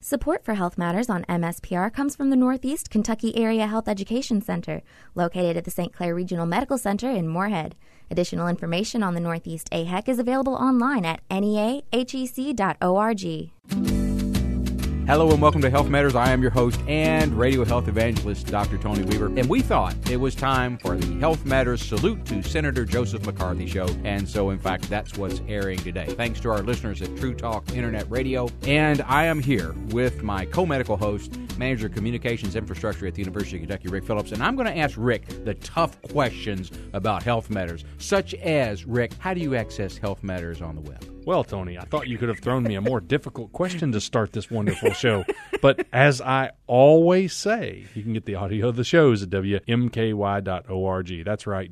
Support for Health Matters on MSPR comes from the Northeast Kentucky Area Health Education Center, located at the St. Clair Regional Medical Center in Moorhead. Additional information on the Northeast AHEC is available online at neahec.org. Hello and welcome to Health Matters. I am your host and radio health evangelist, Dr. Tony Weaver. And we thought it was time for the Health Matters Salute to Senator Joseph McCarthy show. And so, in fact, that's what's airing today. Thanks to our listeners at True Talk Internet Radio. And I am here with my co-medical host, Manager of Communications Infrastructure at the University of Kentucky, Rick Phillips. And I'm going to ask Rick the tough questions about Health Matters, such as, Rick, how do you access Health Matters on the web? Well, Tony, I thought you could have thrown me a more difficult question to start this wonderful show. But as I always say, you can get the audio of the shows at WMKY.org. That's right,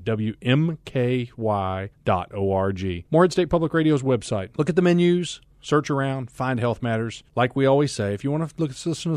WMKY.org. Moorhead State Public Radio's website. Look at the menus. Search around, find Health Matters. Like we always say, if you want to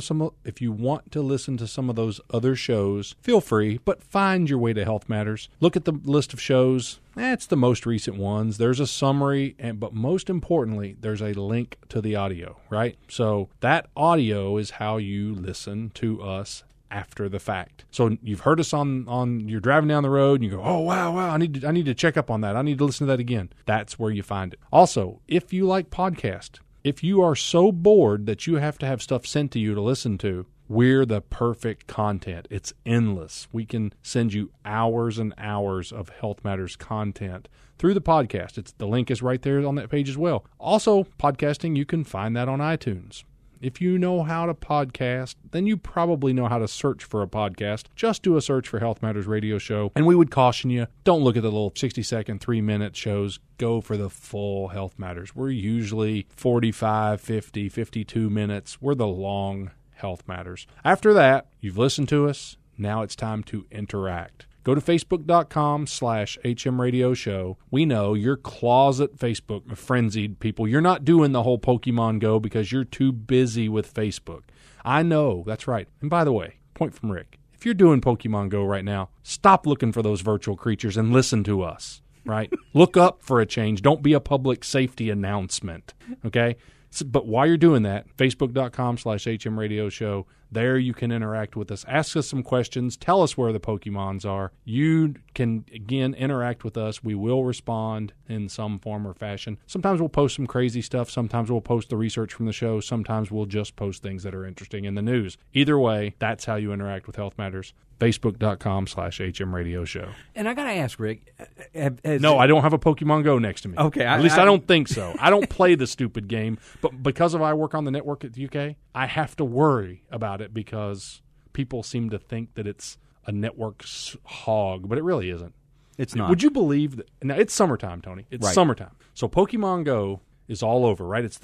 listen to some of those other shows, feel free, but find your way to Health Matters. Look at the list of shows. It's the most recent ones. There's a summary, but most importantly, there's a link to the audio, right? So that audio is how you listen to us after the fact. So you've heard us on you're driving down the road and you go, oh, wow, I need to check up on that. I need to listen to that again. That's where you find it. Also, if you like podcast, if you are so bored that you have to have stuff sent to you to listen to, we're the perfect content. It's endless. We can send you hours and hours of Health Matters content through the podcast. The link is right there on that page as well. Also, podcasting, you can find that on iTunes. If you know how to podcast, then you probably know how to search for a podcast. Just do a search for Health Matters Radio Show. And we would caution you, don't look at the little 60-second, 3-minute shows. Go for the full Health Matters. We're usually 45, 50, 52 minutes. We're the long Health Matters. After that, you've listened to us. Now it's time to interact. Go to Facebook.com/HM Radio Show. We know you're closet Facebook frenzied people. You're not doing the whole Pokemon Go because you're too busy with Facebook. I know. That's right. And by the way, point from Rick. If you're doing Pokemon Go right now, stop looking for those virtual creatures and listen to us, right? Look up for a change. Don't be a public safety announcement, okay? But while you're doing that, Facebook.com/HM Radio Show, there you can interact with us. Ask us some questions. Tell us where the Pokemons are. You can, again, interact with us. We will respond in some form or fashion. Sometimes we'll post some crazy stuff. Sometimes we'll post the research from the show. Sometimes we'll just post things that are interesting in the news. Either way, that's how you interact with Health Matters. Facebook.com/HM Radio Show. And I got to ask, Rick. No, I don't have a Pokemon Go next to me. Okay. At least I don't think so. I don't play the stupid game. But because I work on the network at the UK, I have to worry about it because people seem to think that it's a network hog, but it really isn't. It's not. Would you believe that? Now, it's summertime, Tony. It's right. Summertime. So Pokemon Go is all over, right? It's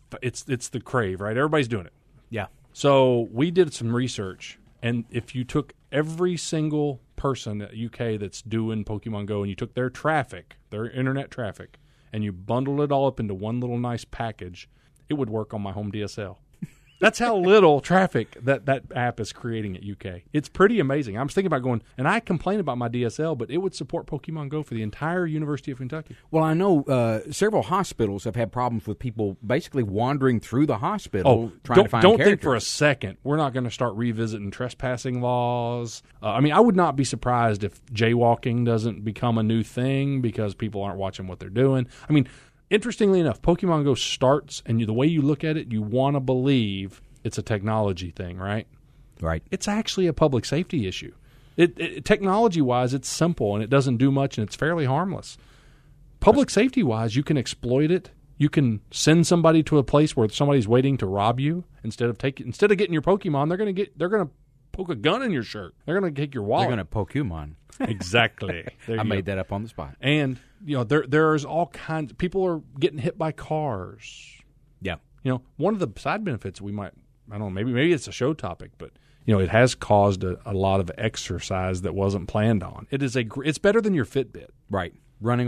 the crave, right? Everybody's doing it. Yeah. So we did some research. And if you took every single person at UK that's doing Pokemon Go and you took their traffic, their internet traffic, and you bundled it all up into one little nice package, it would work on my home DSL. That's how little traffic that app is creating at UK. It's pretty amazing. I was thinking about going, and I complain about my DSL, but it would support Pokemon Go for the entire University of Kentucky. Well, I know several hospitals have had problems with people basically wandering through the hospital trying to find Don't characters. think for a second we're not going to start revisiting trespassing laws. I would not be surprised if jaywalking doesn't become a new thing because people aren't watching what they're doing. Interestingly enough, Pokemon Go starts, and the way you look at it, you want to believe it's a technology thing, right? Right. It's actually a public safety issue. Technology-wise, it's simple, and it doesn't do much, and it's fairly harmless. Public safety-wise, you can exploit it. You can send somebody to a place where somebody's waiting to rob you. Instead of getting your Pokemon, they're going to poke a gun in your shirt. They're going to take your wallet. They're going to Pokemon. Exactly. I made that up on the spot. And there's all kinds. People are getting hit by cars. Yeah. One of the side benefits I don't know, maybe it's a show topic, but it has caused a lot of exercise that wasn't planned on. It's better than your Fitbit. Right. Running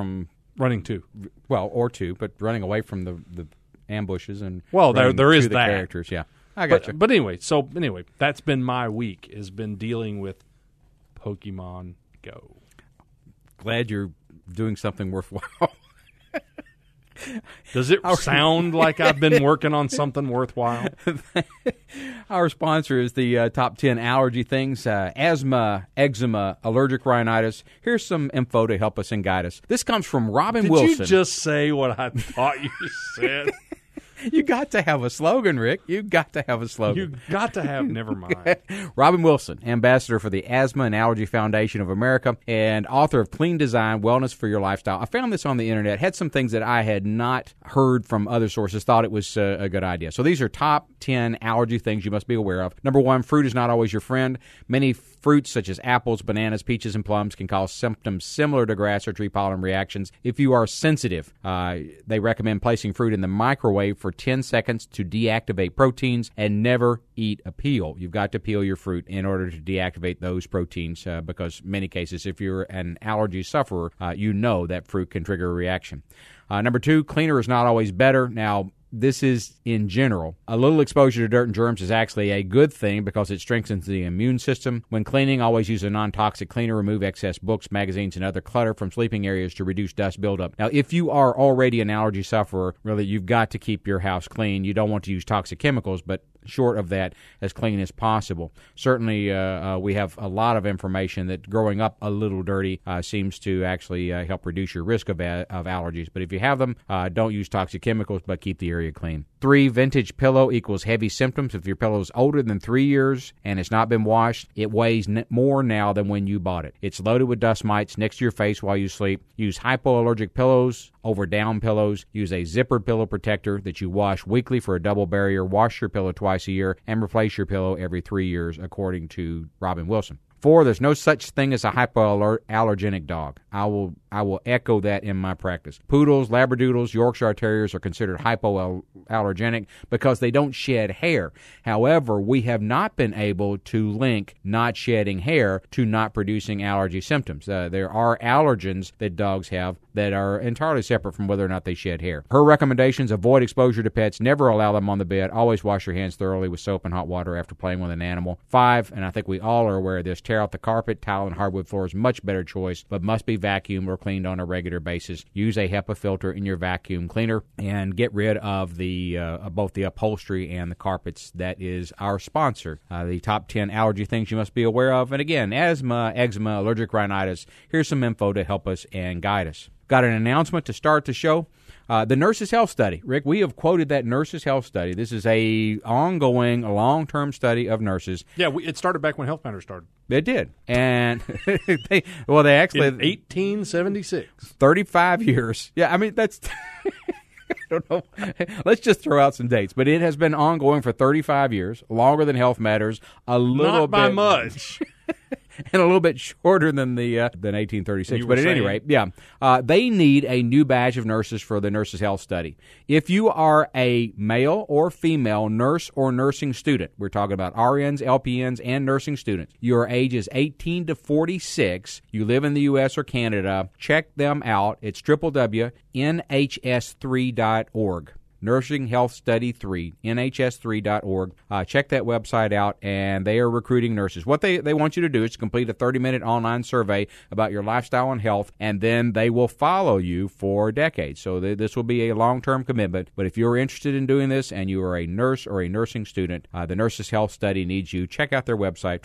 too. Well, but running away from the ambushes and there is the that characters. Yeah. I got you. But anyway, that's been my week, has been dealing with Pokemon Go. Glad you're doing something worthwhile. Does it sound like I've been working on something worthwhile? Our sponsor is the top 10 allergy things, asthma, eczema, allergic rhinitis. Here's some info to help us and guide us. This comes from Robin Wilson. Did you just say what I thought you said? You got to have a slogan, Rick. You got to have a slogan. You got to have, never mind. Robin Wilson, ambassador for the Asthma and Allergy Foundation of America and author of Clean Design, Wellness for Your Lifestyle. I found this on the internet, had some things that I had not heard from other sources, thought it was a good idea. So these are top 10 allergy things you must be aware of. Number 1, fruit is not always your friend. Many fruits such as apples, bananas, peaches, and plums can cause symptoms similar to grass or tree pollen reactions. If you are sensitive, they recommend placing fruit in the microwave for 10 seconds to deactivate proteins, and never eat a peel. You've got to peel your fruit in order to deactivate those proteins because in many cases, if you're an allergy sufferer, you know that fruit can trigger a reaction. Number 2, cleaner is not always better. Now, this is in general. A little exposure to dirt and germs is actually a good thing because it strengthens the immune system. When cleaning, always use a non-toxic cleaner. Remove excess books, magazines, and other clutter from sleeping areas to reduce dust buildup. Now, if you are already an allergy sufferer, really, you've got to keep your house clean. You don't want to use toxic chemicals, but short of that, as clean as possible. Certainly, we have a lot of information that growing up a little dirty seems to actually help reduce your risk of allergies. But if you have them, don't use toxic chemicals, but keep the area clean. 3, vintage pillow equals heavy symptoms. If your pillow is older than 3 years and it's not been washed, it weighs more now than when you bought it. It's loaded with dust mites next to your face while you sleep. Use hypoallergic pillows over down pillows. Use a zippered pillow protector that you wash weekly for a double barrier. Wash your pillow twice a year and replace your pillow every 3 years, according to Robin Wilson. 4, there's no such thing as a hypoallergenic dog. I will echo that in my practice. Poodles, Labradoodles, Yorkshire Terriers are considered hypoallergenic because they don't shed hair. However, we have not been able to link not shedding hair to not producing allergy symptoms. There are allergens that dogs have that are entirely separate from whether or not they shed hair. Her recommendations: avoid exposure to pets, never allow them on the bed, always wash your hands thoroughly with soap and hot water after playing with an animal. 5, and I think we all are aware of this, tear out the carpet. Tile and hardwood floors, much better choice, but must be vacuumed or cleaned on a regular basis. Use a HEPA filter in your vacuum cleaner and get rid of both the upholstery and the carpets. That is our sponsor. The top 10 allergy things you must be aware of. And again, asthma, eczema, allergic rhinitis. Here's some info to help us and guide us. Got an announcement to start the show. The Nurses' Health Study. Rick, we have quoted that Nurses' Health Study. This is a ongoing, long-term study of nurses. Yeah, it started back when Health Matters started. It did. And they actually... In 1876. 35 years. Yeah, I mean, that's... I don't know. Let's just throw out some dates. But it has been ongoing for 35 years, longer than Health Matters, Not by much. And a little bit shorter than 1836. But at any rate, they need a new batch of nurses for the Nurses' Health Study. If you are a male or female nurse or nursing student, we're talking about RNs, LPNs, and nursing students. Your age is 18 to 46. You live in the U.S. or Canada. Check them out. It's www.nhs3.org. Nursing Health Study 3, nhs3.org. Check that website out, and they are recruiting nurses. What they want you to do is to complete a 30-minute online survey about your lifestyle and health, and then they will follow you for decades. So this will be a long-term commitment. But if you're interested in doing this and you are a nurse or a nursing student, the Nurses Health Study needs you. Check out their website,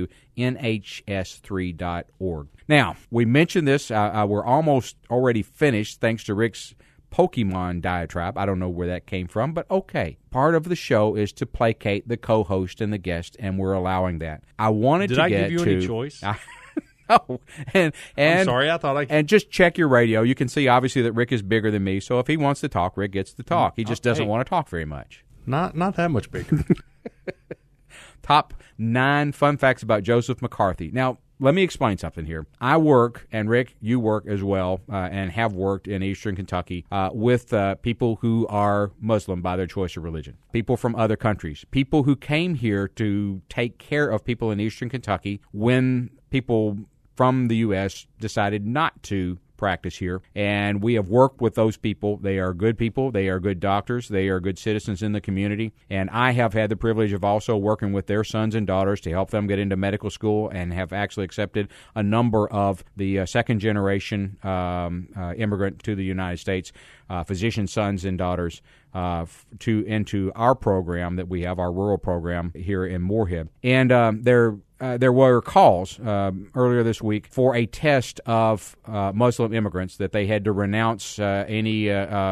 www.nhs3.org. Now, we mentioned this. We're almost already finished, thanks to Rick's Pokemon diatribe. I don't know where that came from, but okay. Part of the show is to placate the co-host and the guest, and we're allowing that. I wanted Did to I get give you to... any choice? No. And I'm sorry, I thought I... And just check your radio. You can see, obviously, that Rick is bigger than me, so if he wants to talk, Rick gets to talk. He just doesn't want to talk very much. Not that much bigger. Top 9 fun facts about Joseph McCarthy. Now, let me explain something here. I work, and Rick, you work as well, and have worked in eastern Kentucky with people who are Muslim by their choice of religion, people from other countries, people who came here to take care of people in eastern Kentucky when people from the U.S. decided not to practice here, and we have worked with those people. They are good people. They are good doctors. They are good citizens in the community, and I have had the privilege of also working with their sons and daughters to help them get into medical school, and have actually accepted a number of the second-generation immigrant to the United States, physician sons and daughters, into our program that we have, our rural program here in Moorhead. And there were calls earlier this week for a test of Muslim immigrants that they had to renounce any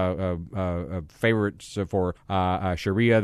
favorites for Sharia,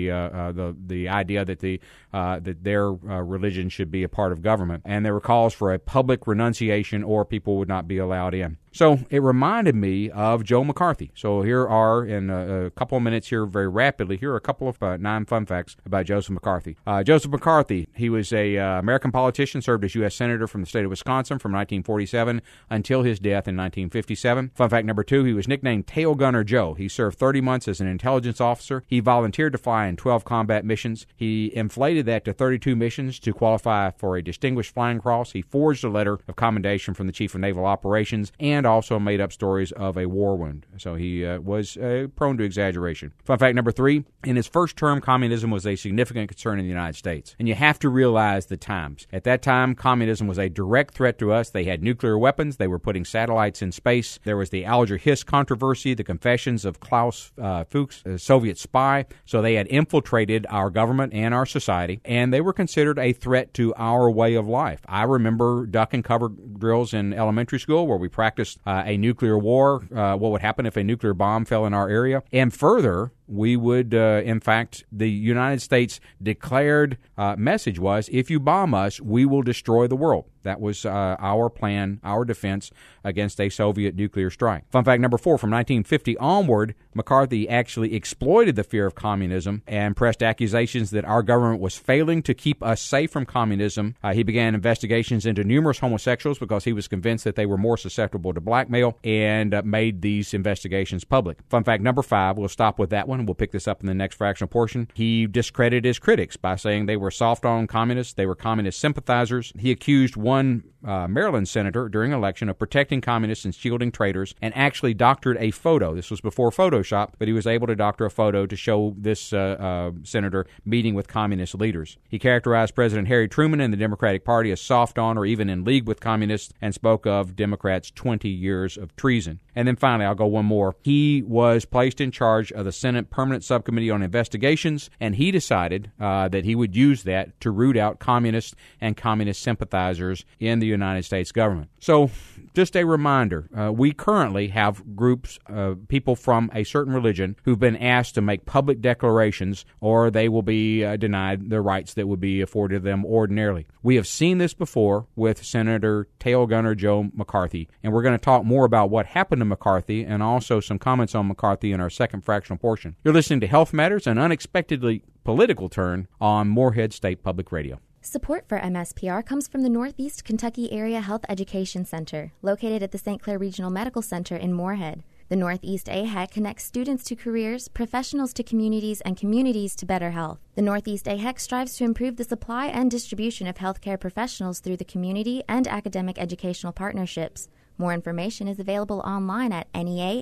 the idea that that their religion should be a part of government, and there were calls for a public renunciation or people would not be allowed in. So it reminded me of Joe McCarthy. So here are, in a couple of minutes here, very rapidly, here are a couple of 9 fun facts about Joseph McCarthy. Joseph McCarthy, he was a American politician, served as U.S. Senator from the state of Wisconsin from 1947 until his death in 1957. Fun fact number 2, he was nicknamed Tail Gunner Joe. He served 30 months as an intelligence officer. He volunteered to fly in 12 combat missions. He inflated that to 32 missions to qualify for a Distinguished Flying Cross. He forged a letter of commendation from the Chief of Naval Operations, and also made up stories of a war wound. So he was prone to exaggeration. Fun fact number 3, in his first term, communism was a significant concern in the United States. And you have to realize the times. At that time, communism was a direct threat to us. They had nuclear weapons. They were putting satellites in space. There was the Alger-Hiss controversy, the confessions of Klaus Fuchs, a Soviet spy. So they had infiltrated our government and our society, and they were considered a threat to our way of life. I remember duck and cover drills in elementary school where we practiced a nuclear war, what would happen if a nuclear bomb fell in our area. And further, we would, in fact, the United States declared message was, if you bomb us, we will destroy the world. That was our plan, our defense against a Soviet nuclear strike. Fun fact number 4, from 1950 onward, McCarthy actually exploited the fear of communism and pressed accusations that our government was failing to keep us safe from communism. He began investigations into numerous homosexuals because he was convinced that they were more susceptible to blackmail, and made these investigations public. Fun fact number 5, we'll stop with that one, and we'll pick this up in the next fractional portion. He discredited his critics by saying they were soft on communists, they were communist sympathizers. He accused one Maryland senator during an election of protecting communists and shielding traitors, and actually doctored a photo. This was before Photoshop, but he was able to doctor a photo to show this senator meeting with communist leaders. He characterized President Harry Truman and the Democratic Party as soft on or even in league with communists, and spoke of Democrats' 20 years of treason. And then finally, I'll go one more. He was placed in charge of the Senate Permanent Subcommittee on Investigations, and he decided that he would use that to root out communists and communist sympathizers in the United States government. So, just a reminder, we currently have groups of people from a certain religion who've been asked to make public declarations, or they will be denied the rights that would be afforded them ordinarily. We have seen this before with Senator Tail Gunner Joe McCarthy, and we're going to talk more about what happened to McCarthy and also some comments on McCarthy in our second fractional portion. You're listening to Health Matters, an unexpectedly political turn on Moorhead State Public Radio. Support for MSPR comes from the Northeast Kentucky Area Health Education Center, located at the St. Clair Regional Medical Center in Moorhead. The Northeast AHEC connects students to careers, professionals to communities, and communities to better health. The Northeast AHEC strives to improve the supply and distribution of healthcare professionals through the community and academic educational partnerships. More information is available online at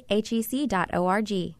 neahec.org.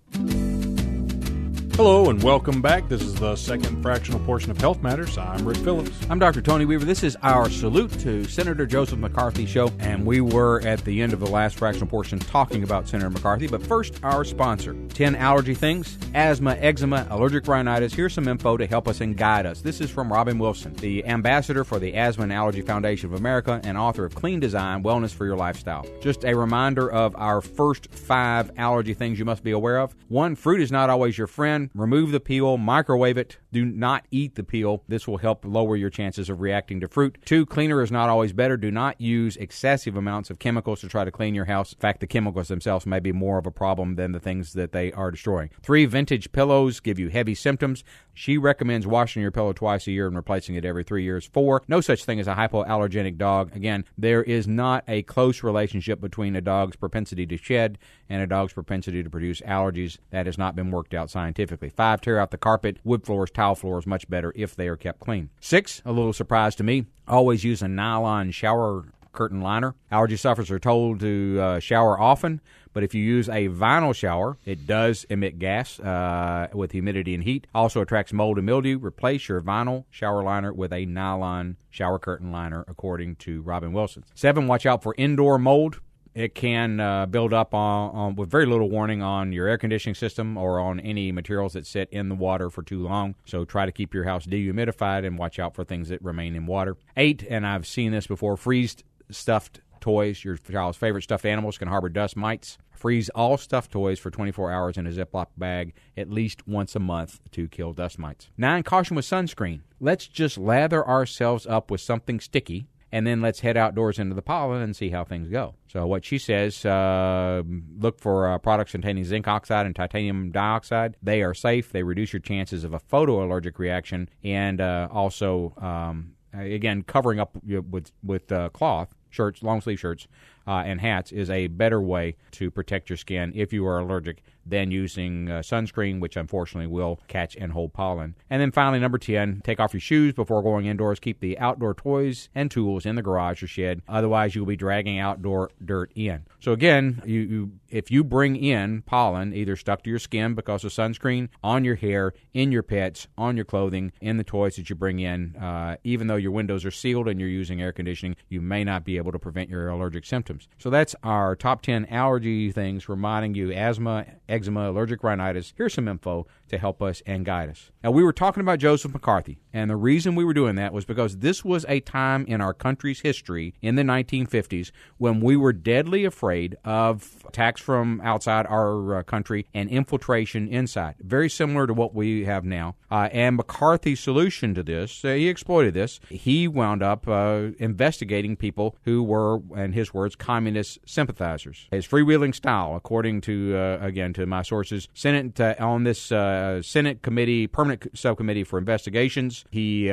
Hello and welcome back. This is the second fractional portion of Health Matters. I'm Rick Phillips. I'm Dr. Tony Weaver. This is our Salute to Senator Joseph McCarthy show, and we were at the end of the last fractional portion talking about Senator McCarthy. But first, our sponsor, 10 allergy things, asthma, eczema, allergic rhinitis. Here's some info to help us and guide us. This is from Robin Wilson, the ambassador for the Asthma and Allergy Foundation of America and author of Clean Design, Wellness for Your Lifestyle. Just a reminder of our first 5 allergy things you must be aware of. 1, fruit is not always your friend. Remove the peel, microwave it. Do not eat the peel. This will help lower your chances of reacting to fruit. 2, cleaner is not always better. Do not use excessive amounts of chemicals to try to clean your house. In fact, the chemicals themselves may be more of a problem than the things that they are destroying. 3, vintage pillows give you heavy symptoms. She recommends washing your pillow twice a year and replacing it every 3 years. 4, no such thing as a hypoallergenic dog. Again, there is not a close relationship between a dog's propensity to shed and a dog's propensity to produce allergies. That has not been worked out scientifically. 5, tear out the carpet. Wood floors, tile floors, much better if they are kept clean. 6, a little surprise to me, always use a nylon shower curtain liner. Allergy sufferers are told to shower often, but if you use a vinyl shower, it does emit gas with humidity and heat. Also attracts mold and mildew. Replace your vinyl shower liner with a nylon shower curtain liner, according to Robin Wilson. 7, watch out for indoor mold. It can build up on with very little warning on your air conditioning system or on any materials that sit in the water for too long. So try to keep your house dehumidified and watch out for things that remain in water. 8, and I've seen this before, freeze stuffed toys. Your child's favorite stuffed animals can harbor dust mites. Freeze all stuffed toys for 24 hours in a Ziploc bag at least once a month to kill dust mites. 9, caution with sunscreen. Let's just lather ourselves up with something sticky, and then let's head outdoors into the pollen and see how things go. So what she says, look for products containing zinc oxide and titanium dioxide. They are safe. They reduce your chances of a photoallergic reaction, and also, again, covering up with cloth, shirts, long-sleeve shirts, and hats is a better way to protect your skin if you are allergic than using sunscreen, which unfortunately will catch and hold pollen. And then finally, number 10, take off your shoes before going indoors. Keep the outdoor toys and tools in the garage or shed. Otherwise, you will be dragging outdoor dirt in. So again, if you bring in pollen, either stuck to your skin because of sunscreen, on your hair, in your pets, on your clothing, in the toys that you bring in, even though your windows are sealed and you're using air conditioning, you may not be able to prevent your allergic symptoms. So that's our top 10 allergy things, reminding you asthma, eczema, allergic rhinitis. Here's some info to help us and guide us. Now, we were talking about Joseph McCarthy, and the reason we were doing that was because this was a time in our country's history in the 1950s when we were deadly afraid of attacks from outside our country and infiltration inside, very similar to what we have now. And McCarthy's solution to this, he exploited this. He wound up investigating people who were, in his words, communist sympathizers. His freewheeling style, according to, again, to my sources, Senate on this Senate committee, permanent subcommittee for investigations, he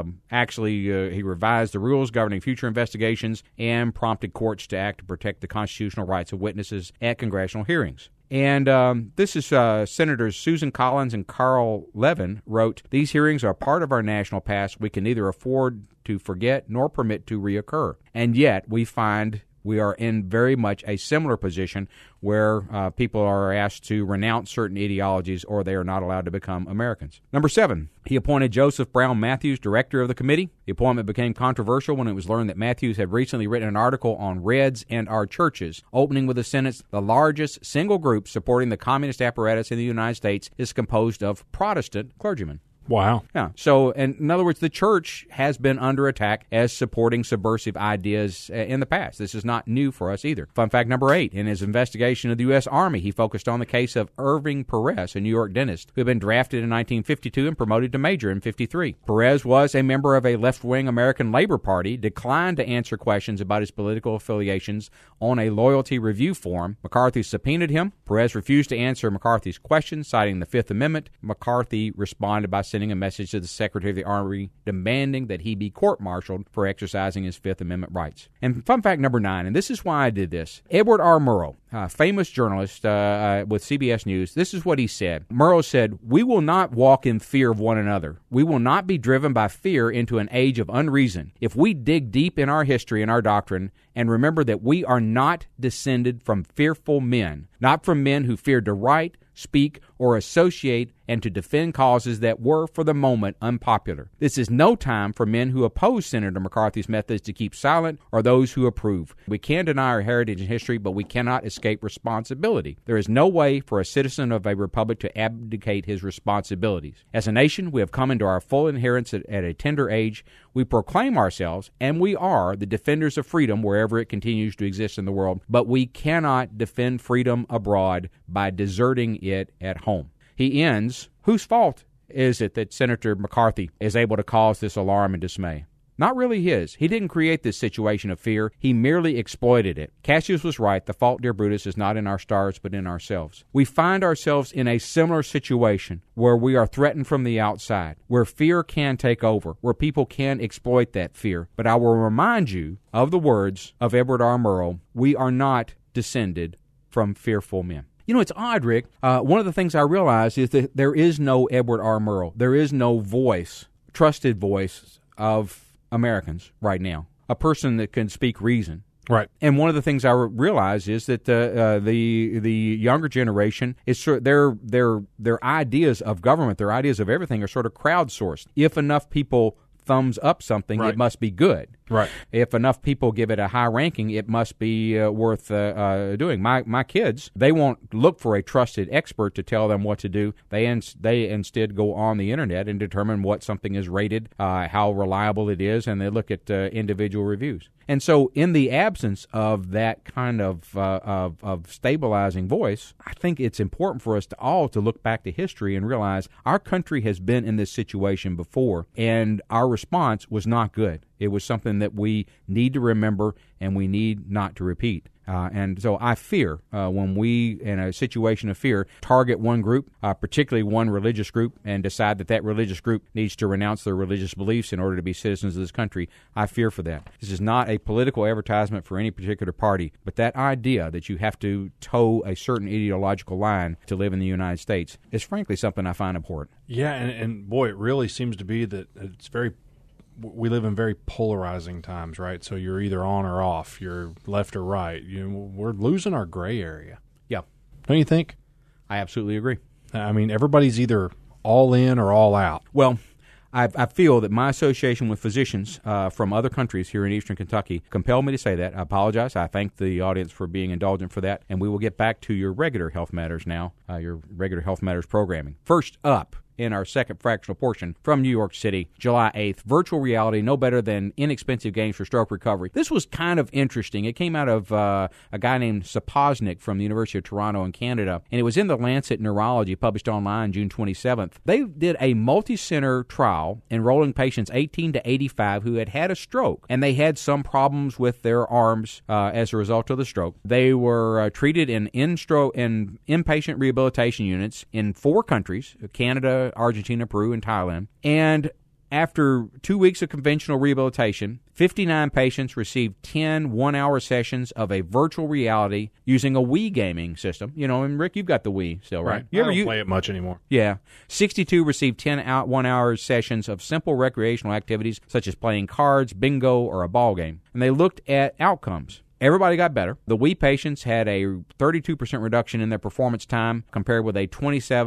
he revised the rules governing future investigations and prompted courts to act to protect the constitutional rights of witnesses at congressional hearings. And this is Senators Susan Collins and Carl Levin wrote, "These hearings are part of our national past we can neither afford to forget nor permit to reoccur." And yet we find we are in very much a similar position where people are asked to renounce certain ideologies or they are not allowed to become Americans. Number 7, he appointed Joseph Brown Matthews director of the committee. The appointment became controversial when it was learned that Matthews had recently written an article on Reds and Our Churches, opening with a sentence, "The largest single group supporting the communist apparatus in the United States is composed of Protestant clergymen." Wow. Yeah. So, in other words, the church has been under attack as supporting subversive ideas in the past. This is not new for us either. Fun fact number 8, in his investigation of the U.S. Army, he focused on the case of Irving Perez, a New York dentist who had been drafted in 1952 and promoted to major in 53. Perez was a member of a left-wing American Labor Party, declined to answer questions about his political affiliations on a loyalty review form. McCarthy subpoenaed him. Perez refused to answer McCarthy's questions, citing the Fifth Amendment. McCarthy responded by sending a message to the Secretary of the Army demanding that he be court-martialed for exercising his Fifth Amendment rights. And fun fact number 9, and this is why I did this. Edward R. Murrow, famous journalist with CBS News, this is what he said. Murrow said, "We will not walk in fear of one another. We will not be driven by fear into an age of unreason. If we dig deep in our history and our doctrine and remember that we are not descended from fearful men, not from men who feared to write, speak, or associate and to defend causes that were, for the moment, unpopular. This is no time for men who oppose Senator McCarthy's methods to keep silent or those who approve. We can deny our heritage and history, but we cannot escape responsibility. There is no way for a citizen of a republic to abdicate his responsibilities. As a nation, we have come into our full inheritance at a tender age. We proclaim ourselves, and we are, the defenders of freedom wherever it continues to exist in the world, but we cannot defend freedom abroad by deserting it at home." He ends, whose fault is it that Senator McCarthy is able to cause this alarm and dismay? Not really his. He didn't create this situation of fear. He merely exploited it. Cassius was right. The fault, dear Brutus, is not in our stars, but in ourselves. We find ourselves in a similar situation where we are threatened from the outside, where fear can take over, where people can exploit that fear. But I will remind you of the words of Edward R. Murrow, "We are not descended from fearful men." You know, it's odd, Rick. One of the things I realize is that there is no Edward R. Murrow. There is no voice, trusted voice of Americans right now, a person that can speak reason. Right. And one of the things I realize is that the younger generation is their ideas of government, their ideas of everything are sort of crowdsourced. If enough people thumbs up something, right. It must be good. Right. If enough people give it a high ranking, it must be worth doing. My kids, they won't look for a trusted expert to tell them what to do. They instead go on the internet and determine what something is rated, how reliable it is, and they look at individual reviews. And so, in the absence of that kind of stabilizing voice, I think it's important for us to look back to history and realize our country has been in this situation before, and our response was not good. It was something that we need to remember and we need not to repeat. And so I fear when we, in a situation of fear, target one group, particularly one religious group, and decide that religious group needs to renounce their religious beliefs in order to be citizens of this country. I fear for that. This is not a political advertisement for any particular party, but that idea that you have to toe a certain ideological line to live in the United States is frankly something I find abhorrent. Yeah, and boy, it really seems to be that we live in very polarizing times, right? So you're either on or off, you're left or right. We're losing our gray area. Yeah. Don't you think? I absolutely agree. I mean, everybody's either all in or all out. Well, I feel that my association with physicians from other countries here in eastern Kentucky compel me to say that. I apologize. I thank the audience for being indulgent for that. And we will get back to your regular Health Matters now, your regular Health Matters programming. First up, in our second fractional portion from New York City, July 8th, virtual reality, no better than inexpensive games for stroke recovery. This was kind of interesting. It came out of a guy named Saposnik from the University of Toronto in Canada, and it was in the Lancet Neurology, published online June 27th. They did a multi-center trial enrolling patients 18 to 85 who had a stroke, and they had some problems with their arms as a result of the stroke. They were treated in inpatient rehabilitation units in 4 countries, Canada, Argentina, Peru, and Thailand. And after 2 weeks of conventional rehabilitation, 59 patients received 10 one-hour sessions of a virtual reality using a Wii gaming system. And Rick, you've got the Wii still, right? I don't play it much anymore. Yeah. 62 received 10 one-hour sessions of simple recreational activities such as playing cards, bingo, or a ball game. And they looked at outcomes. Everybody got better. The Wii patients had a 32% reduction in their performance time compared with a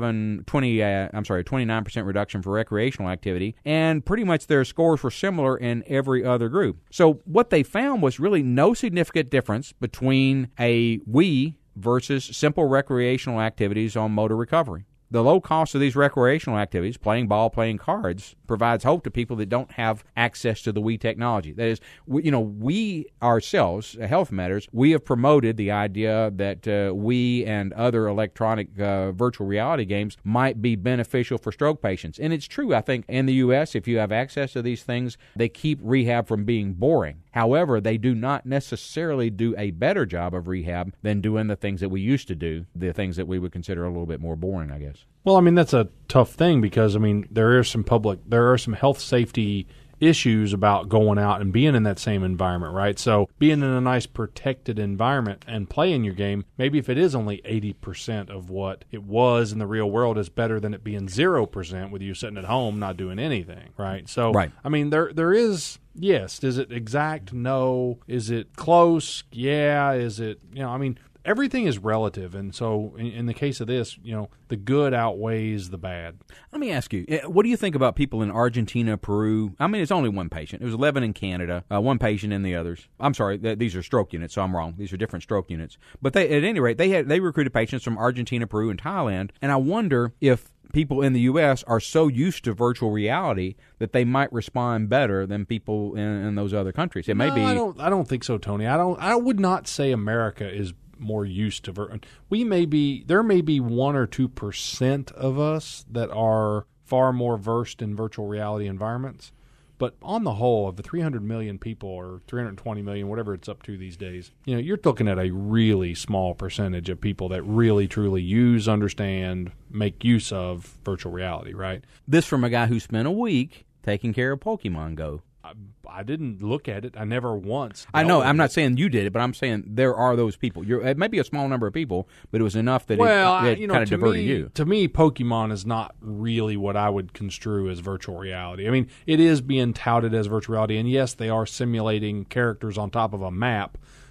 29% reduction for recreational activity, and pretty much their scores were similar in every other group. So what they found was really no significant difference between a Wii versus simple recreational activities on motor recovery. The low cost of these recreational activities, playing ball, playing cards, provides hope to people that don't have access to the Wii technology. That is, we ourselves, Health Matters, we have promoted the idea that Wii and other electronic virtual reality games might be beneficial for stroke patients. And it's true, I think, in the U.S., if you have access to these things, they keep rehab from being boring. However, they do not necessarily do a better job of rehab than doing the things that we used to do, the things that we would consider a little bit more boring, I guess. Well, I mean, that's a tough thing because, there are some health safety issues about going out and being in that same environment, right? So being in a nice protected environment and playing your game, maybe if it is only 80% of what it was in the real world, is better than it being 0% with you sitting at home not doing anything, right? So, right. There is, yes. Is it exact? No. Is it close? Yeah. Is it, everything is relative, and so in the case of this, the good outweighs the bad. Let me ask you, what do you think about people in Argentina, Peru? It's only one patient. It was 11 in Canada, one patient in the others. I'm sorry, these are stroke units, so I'm wrong. These are different stroke units. But at any rate, they recruited patients from Argentina, Peru, and Thailand, and I wonder if people in the U.S. are so used to virtual reality that they might respond better than people in those other countries. It may be. I don't think so, Tony. I would not say America is more used to there may be 1 or 2% of us that are far more versed in virtual reality environments, but on the whole, of the 300 million people or 320 million, whatever it's up to these days, you're looking at a really small percentage of people that really truly use, understand, make use of virtual reality, right? This from a guy who spent a week taking care of Pokemon Go. I didn't look at it. I never once. I know. I'm not saying you did it, but I'm saying there are those people. It may be a small number of people, but it was enough that it kind of diverted you. To me, Pokemon is not really what I would construe as virtual reality. It is being touted as virtual reality, and yes, they are simulating characters on top of a map,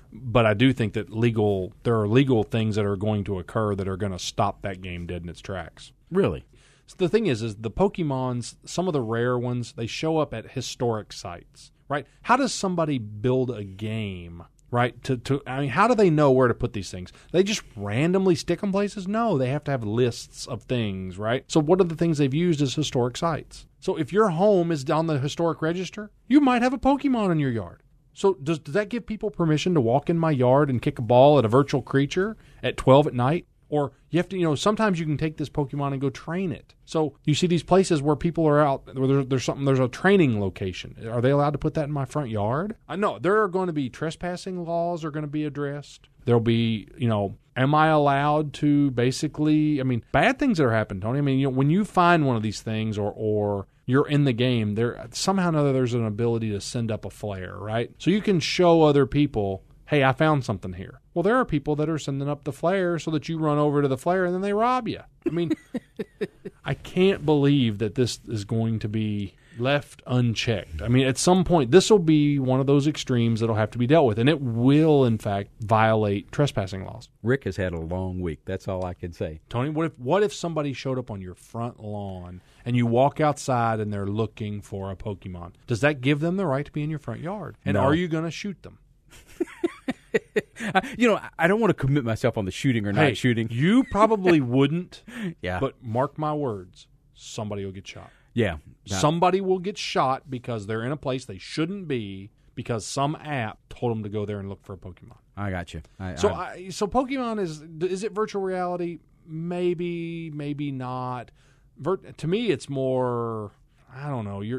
But I do think that there are legal things that are going to occur that are going to stop that game dead in its tracks. Really? So the thing is the Pokemons, some of the rare ones, they show up at historic sites, right? How does somebody build a game, right? I mean, how do they know where to put these things? They just randomly stick them places? No, they have to have lists of things, right? So what are the things they've used as historic sites? So if your home is on the historic register, you might have a Pokemon in your yard. So does that give people permission to walk in my yard and kick a ball at a virtual creature at 12 at night? Or you have to, sometimes you can take this Pokemon and go train it. So you see these places where people are out, where there's a training location. Are they allowed to put that in my front yard? I know there are going to be trespassing laws are going to be addressed. There'll be, am I allowed to basically, bad things that are happening, Tony. I mean, when you find one of these things or you're in the game, there somehow or another there's an ability to send up a flare, right? So you can show other people, hey, I found something here. Well, there are people that are sending up the flare so that you run over to the flare and then they rob you. I mean, I can't believe that this is going to be left unchecked. I mean, at some point, this will be one of those extremes that will have to be dealt with, and it will, in fact, violate trespassing laws. Rick has had a long week. That's all I can say. Tony, what if somebody showed up on your front lawn and you walk outside and they're looking for a Pokemon? Does that give them the right to be in your front yard? And No. Are you going to shoot them? I don't want to commit myself on the shooting or not shooting. You probably wouldn't. Yeah. But mark my words, somebody will get shot. Yeah. Somebody will get shot because they're in a place they shouldn't be because some app told them to go there and look for a Pokemon. I got you. So Pokemon is it virtual reality? Maybe, maybe not. To me, it's more. I don't know.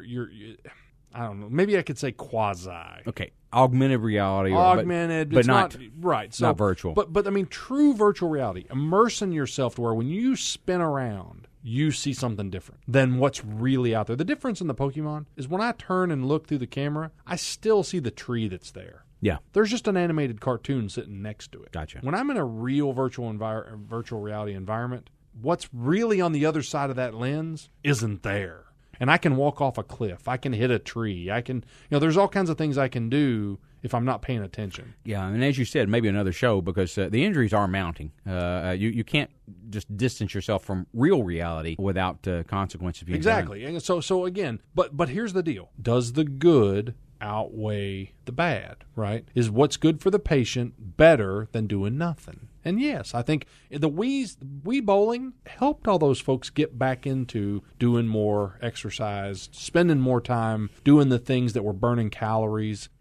I don't know. Maybe I could say quasi. Okay, augmented reality. Augmented, but it's not right. So, not virtual. But I mean, true virtual reality. Immersing yourself to where when you spin around, you see something different than what's really out there. The difference in the Pokemon is when I turn and look through the camera, I still see the tree that's there. Yeah. There's just an animated cartoon sitting next to it. Gotcha. When I'm in a real virtual reality environment, what's really on the other side of that lens isn't there. And I can walk off a cliff. I can hit a tree. I can, there's all kinds of things I can do if I'm not paying attention. Yeah, and as you said, maybe another show because the injuries are mounting. You can't just distance yourself from real reality without consequences being exactly. done. And so again, but here's the deal: does the good outweigh the bad? Right? Is what's good for the patient better than doing nothing? And yes, I think the Wii bowling helped all those folks get back into doing more exercise, spending more time doing the things that were burning calories,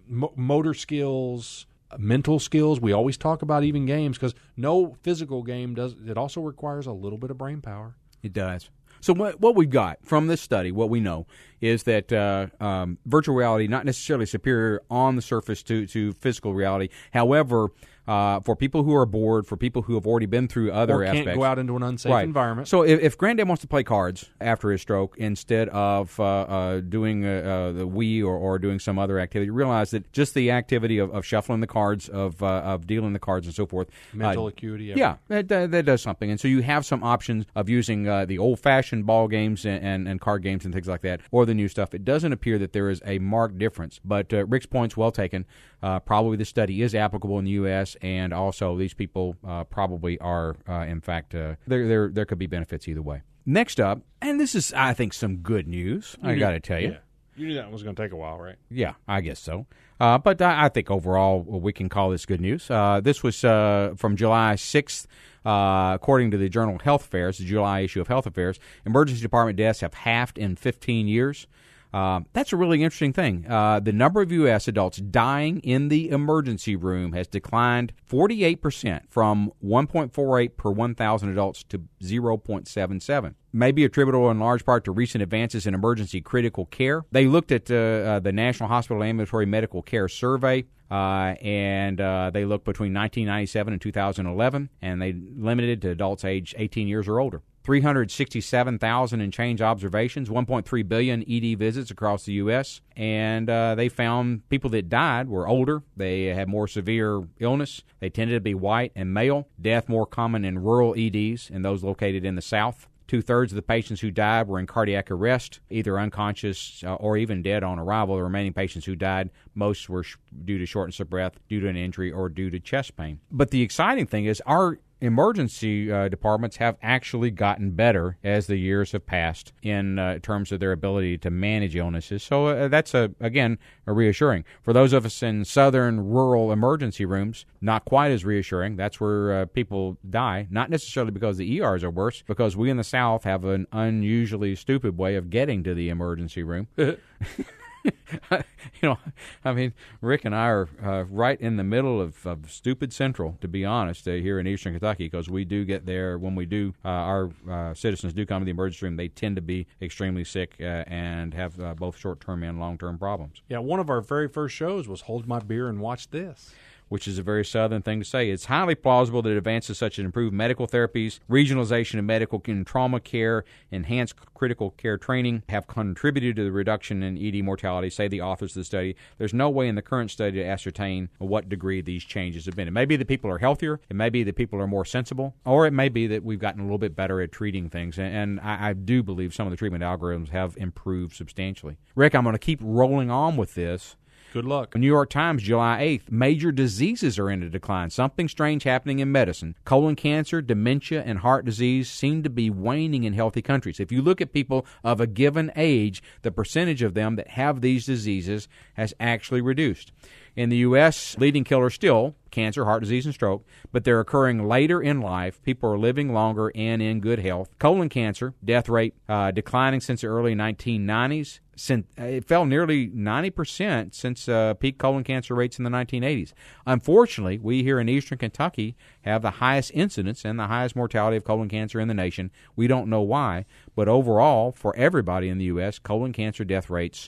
motor skills, mental skills. We always talk about even games because no physical game does. It also requires a little bit of brain power. It does. So what we've got from this study, what we know, is that virtual reality not necessarily superior on the surface to physical reality. However, for people who are bored, for people who have already been through other aspects. Or can't go out into an unsafe environment. So if Granddad wants to play cards after his stroke instead of doing the Wii or doing some other activity, realize that just the activity of shuffling the cards, of dealing the cards and so forth. Mental acuity. Yeah, that does something. And so you have some options of using the old-fashioned ball games and card games and things like that, or the new stuff. It doesn't appear that there is a marked difference. But Rick's point's well taken. Probably the study is applicable in the U.S., and also these people probably are, in fact, there could be benefits either way. Next up, and this is, I think, some good news, I got to tell you. Yeah. You knew that was going to take a while, right? Yeah, I guess so. But I think overall we can call this good news. This was from July 6th. According to the journal Health Affairs, the July issue of Health Affairs, emergency department deaths have halved in 15 years. That's a really interesting thing. The number of U.S. adults dying in the emergency room has declined 48% from 1.48 per 1,000 adults to 0.77. Maybe attributable in large part to recent advances in emergency critical care. They looked at the National Hospital Ambulatory Medical Care Survey, and they looked between 1997 and 2011, and they limited it to adults aged 18 years or older. 367,000 and change observations, 1.3 billion ED visits across the U.S., and they found people that died were older. They had more severe illness. They tended to be white and male. Death more common in rural EDs and those located in the South. 2/3 of the patients who died were in cardiac arrest, either unconscious or even dead on arrival. The remaining patients who died, most were due to shortness of breath, due to an injury, or due to chest pain. But the exciting thing is our emergency departments have actually gotten better as the years have passed in terms of their ability to manage illnesses. So that's, again, reassuring. For those of us in southern rural emergency rooms, not quite as reassuring. That's where people die, not necessarily because the ERs are worse, because we in the South have an unusually stupid way of getting to the emergency room. Rick and I are right in the middle of stupid Central, to be honest, here in eastern Kentucky, because we do get there when we do. Our citizens do come to the emergency room. They tend to be extremely sick and have both short-term and long-term problems. Yeah, one of our very first shows was Hold My Beer and Watch This, which is a very Southern thing to say. It's highly plausible that advances such as improved medical therapies, regionalization of medical and trauma care, enhanced critical care training have contributed to the reduction in ED mortality, say the authors of the study. There's no way in the current study to ascertain what degree these changes have been. It may be that people are healthier, it may be that people are more sensible, or it may be that we've gotten a little bit better at treating things. And I do believe some of the treatment algorithms have improved substantially. Rick, I'm going to keep rolling on with this. Good luck. New York Times, July 8th, major diseases are in a decline. Something strange happening in medicine. Colon cancer, dementia, and heart disease seem to be waning in healthy countries. If you look at people of a given age, the percentage of them that have these diseases has actually reduced. In the U.S., leading killers still cancer, heart disease, and stroke, but they're occurring later in life. People are living longer and in good health. Colon cancer, death rate declining since the early 1990s. It fell nearly 90% since peak colon cancer rates in the 1980s. Unfortunately, we here in eastern Kentucky have the highest incidence and the highest mortality of colon cancer in the nation. We don't know why, but overall, for everybody in the U.S., colon cancer death rates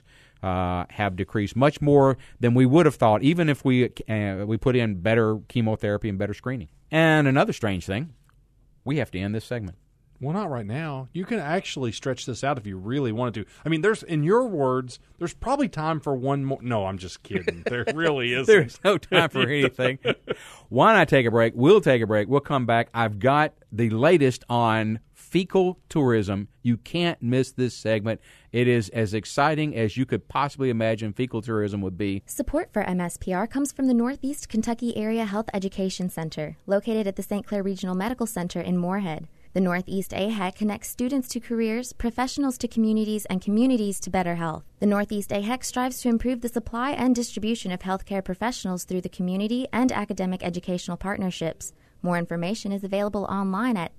have decreased much more than we would have thought, even if we put in better chemotherapy and better screening. And another strange thing, we have to end this segment. Well, not right now. You can actually stretch this out if you really wanted to. I mean, in your words, there's probably time for one more. No, I'm just kidding. There really isn't. There's no time for anything. Why not take a break? We'll take a break. We'll come back. I've got the latest on fecal tourism. You can't miss this segment. It is as exciting as you could possibly imagine fecal tourism would be. Support for MSPR comes from the Northeast Kentucky Area Health Education Center, located at the St. Clair Regional Medical Center in Moorhead. The Northeast AHEC connects students to careers, professionals to communities, and communities to better health. The Northeast AHEC strives to improve the supply and distribution of healthcare professionals through the community and academic educational partnerships. More information is available online at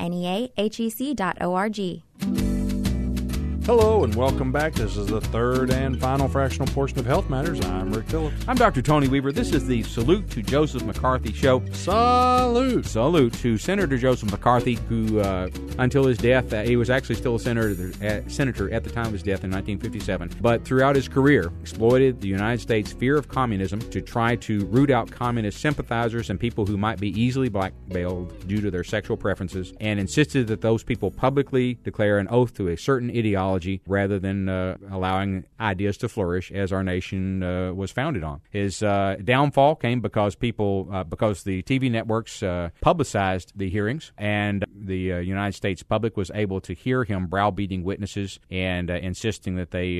neahec.org. Hello and welcome back. This is the third and final fractional portion of Health Matters. I'm Rick Phillips. I'm Dr. Tony Weaver. This is the Salute to Joseph McCarthy show. Salute. Salute to Senator Joseph McCarthy, who, until his death, he was actually still a senator at the time of his death in 1957, but throughout his career exploited the United States' fear of communism to try to root out communist sympathizers and people who might be easily blackmailed due to their sexual preferences, and insisted that those people publicly declare an oath to a certain ideology rather than allowing ideas to flourish as our nation was founded on. His downfall came because the TV networks publicized the hearings, and the United States public was able to hear him browbeating witnesses and insisting that they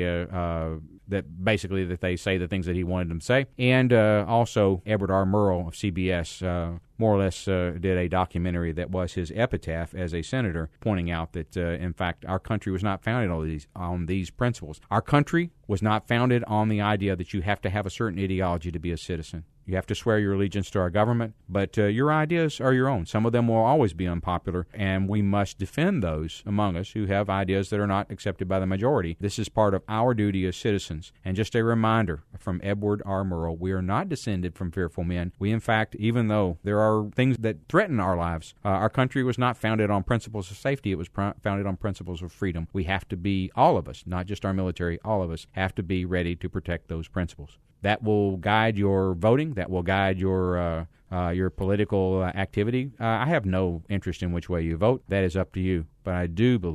say the things that he wanted them to say. And also Edward R. Murrow of CBS more or less did a documentary that was his epitaph as a senator, pointing out that, in fact, our country was not founded on these principles. Our country was not founded on the idea that you have to have a certain ideology to be a citizen. You have to swear your allegiance to our government, but your ideas are your own. Some of them will always be unpopular, and we must defend those among us who have ideas that are not accepted by the majority. This is part of our duty as citizens. And just a reminder from Edward R. Murrow, we are not descended from fearful men. We, in fact, even though there are things that threaten our lives, our country was not founded on principles of safety. It was founded on principles of freedom. We have to be, all of us, not just our military, all of us, have to be ready to protect those principles. That will guide your voting. That will guide your political activity. I have no interest in which way you vote. That is up to you. But I do believe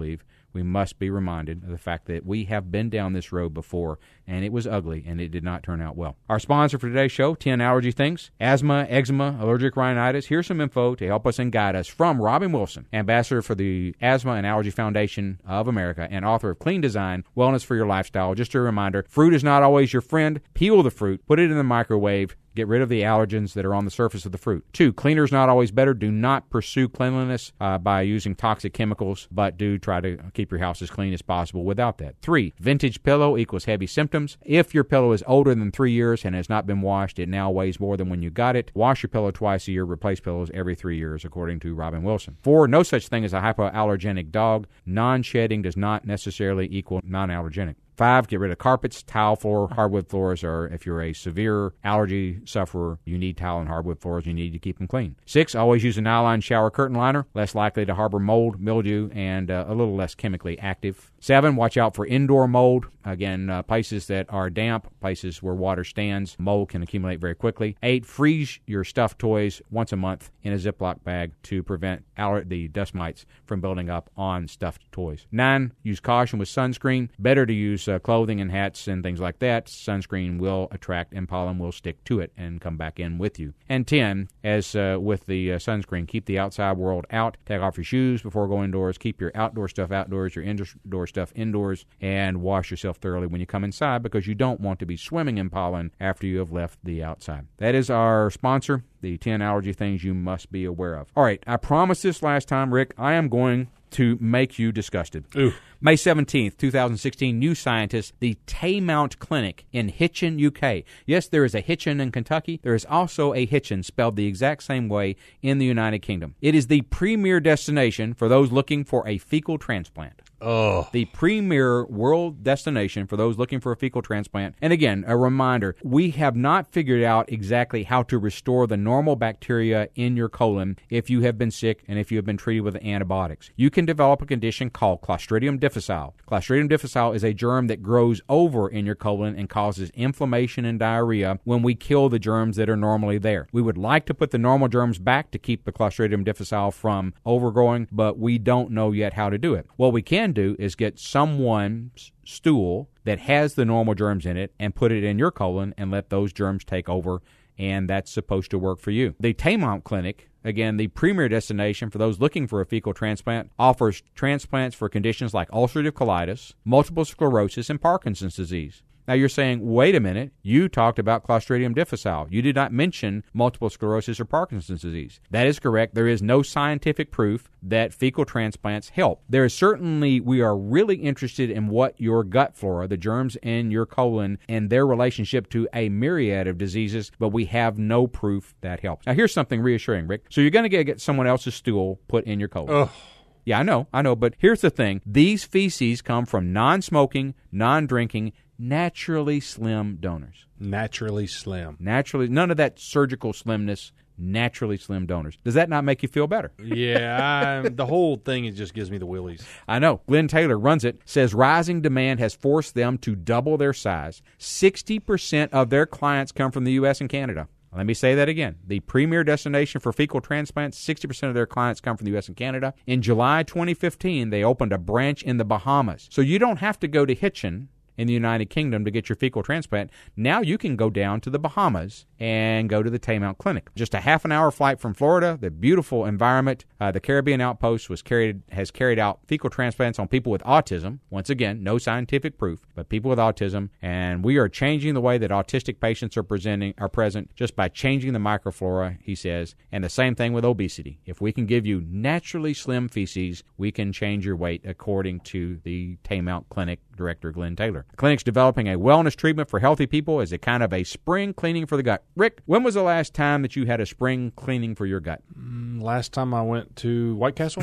we must be reminded of the fact that we have been down this road before, and it was ugly, and it did not turn out well. Our sponsor for today's show, 10 Allergy Things, asthma, eczema, allergic rhinitis. Here's some info to help us and guide us from Robin Wilson, ambassador for the Asthma and Allergy Foundation of America and author of Clean Design, Wellness for Your Lifestyle. Just a reminder, fruit is not always your friend. Peel the fruit, put it in the microwave, get rid of the allergens that are on the surface of the fruit. 2, cleaner is not always better. Do not pursue cleanliness by using toxic chemicals, but do try to keep your house as clean as possible without that. 3, vintage pillow equals heavy symptoms. If your pillow is older than 3 years and has not been washed, it now weighs more than when you got it. Wash your pillow twice a year. Replace pillows every 3 years, according to Robin Wilson. 4, no such thing as a hypoallergenic dog. Non-shedding does not necessarily equal non-allergenic. 5, get rid of carpets, tile floor, hardwood floors, or if you're a severe allergy sufferer, you need tile and hardwood floors. You need to keep them clean. 6, always use a nylon shower curtain liner, less likely to harbor mold, mildew, and a little less chemically active. 7, watch out for indoor mold. Again, places that are damp, places where water stands, mold can accumulate very quickly. 8, freeze your stuffed toys once a month in a Ziploc bag to prevent the dust mites from building up on stuffed toys. 9, use caution with sunscreen. Better to use clothing and hats and things like that. Sunscreen will attract and pollen will stick to it and come back in with you. And 10, as with the sunscreen, keep the outside world out. Take off your shoes before going indoors. Keep your outdoor stuff outdoors, your indoor stuff indoors, and wash yourself thoroughly when you come inside because you don't want to be swimming in pollen after you have left the outside. That is our sponsor, the 10 allergy things you must be aware of. All right, I promised this last time, Rick. I am going to make you disgusted. Ooh. May 17th, 2016, New Scientist, the Taymount Clinic in Hitchin, UK. Yes, there is a Hitchin in Kentucky. There is also a Hitchin spelled the exact same way in the United Kingdom. It is the premier destination for those looking for a fecal transplant. Oh. The premier world destination for those looking for a fecal transplant. And again, a reminder, we have not figured out exactly how to restore the normal bacteria in your colon if you have been sick and if you have been treated with antibiotics. You can develop a condition called Clostridium difficile. Clostridium difficile is a germ that grows over in your colon and causes inflammation and diarrhea when we kill the germs that are normally there. We would like to put the normal germs back to keep the Clostridium difficile from overgrowing, but we don't know yet how to do it. What we can do is get someone's stool that has the normal germs in it and put it in your colon and let those germs take over, and that's supposed to work for you. The Taymount Clinic, again, the premier destination for those looking for a fecal transplant, offers transplants for conditions like ulcerative colitis, multiple sclerosis, and Parkinson's disease. Now you're saying, wait a minute, you talked about Clostridium difficile. You did not mention multiple sclerosis or Parkinson's disease. That is correct. There is no scientific proof that fecal transplants help. There is certainly, we are really interested in what your gut flora, the germs in your colon, and their relationship to a myriad of diseases, but we have no proof that helps. Now here's something reassuring, Rick. So you're going to get someone else's stool put in your colon. Ugh. Yeah, I know, but here's the thing. These feces come from non-smoking, non-drinking, naturally slim donors. Naturally slim. Naturally, none of that surgical slimness, naturally slim donors. Does that not make you feel better? Yeah, the whole thing just gives me the willies. I know. Glenn Taylor runs it, says rising demand has forced them to double their size. 60% of their clients come from the U.S. and Canada. Let me say that again. The premier destination for fecal transplants, 60% of their clients come from the U.S. and Canada. In July 2015, they opened a branch in the Bahamas. So you don't have to go to Hitchin in the United Kingdom to get your fecal transplant. Now you can go down to the Bahamas and go to the Taymount Clinic. Just a half-an-hour flight from Florida, the beautiful environment. The Caribbean Outpost has carried out fecal transplants on people with autism. Once again, no scientific proof, but people with autism. And we are changing the way that autistic patients are present just by changing the microflora, he says. And the same thing with obesity. If we can give you naturally slim feces, we can change your weight, according to the Taymount Clinic director, Glenn Taylor. The clinic's developing a wellness treatment for healthy people as a kind of a spring cleaning for the gut. Rick, when was the last time that you had a spring cleaning for your gut? Last time I went to White Castle.